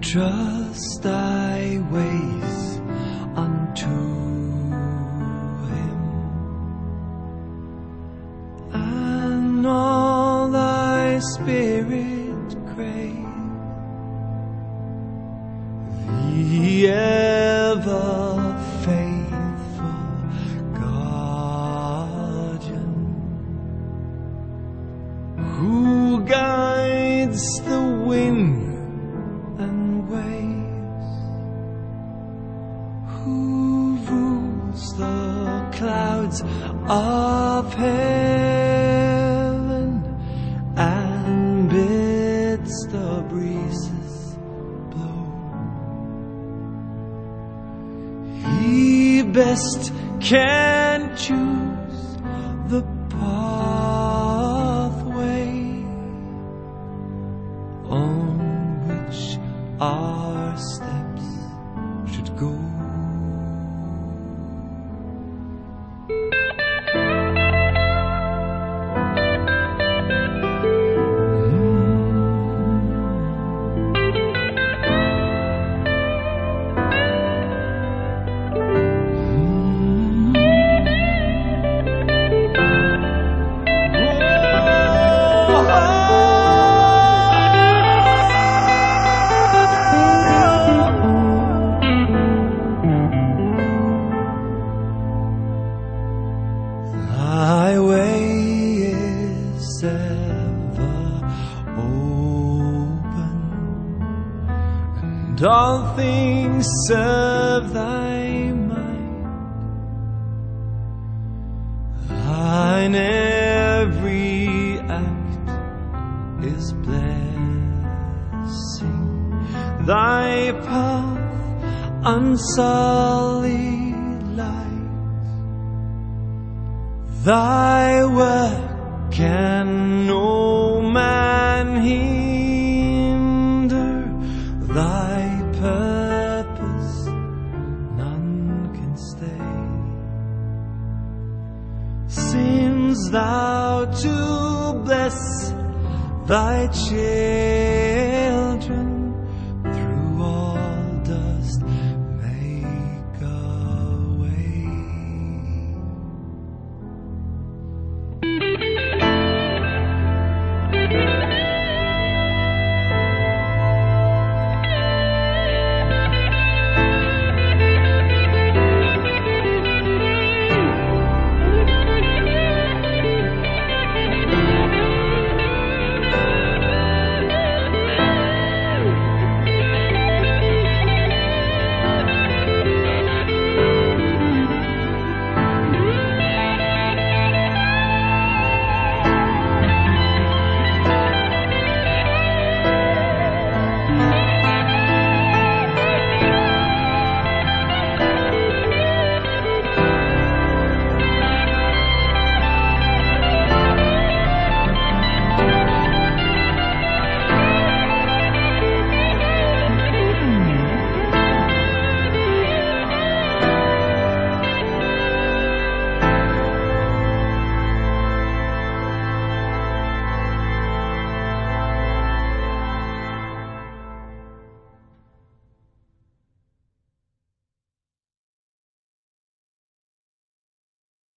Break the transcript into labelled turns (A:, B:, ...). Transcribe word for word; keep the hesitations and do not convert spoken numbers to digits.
A: Entrust thy ways unto him, and all thy spirit crave the ever faithful guardian who guides the wind and waves, who rules the clouds of heaven and bids the breezes blow. He best can choose the pathway on which our steps should go. Thy way is ever open, and all things serve thy mind. Thine every act is blessing, thy path unsullied light. Thy work can no man hinder, thy purpose none can stay. Seems thou to bless thy children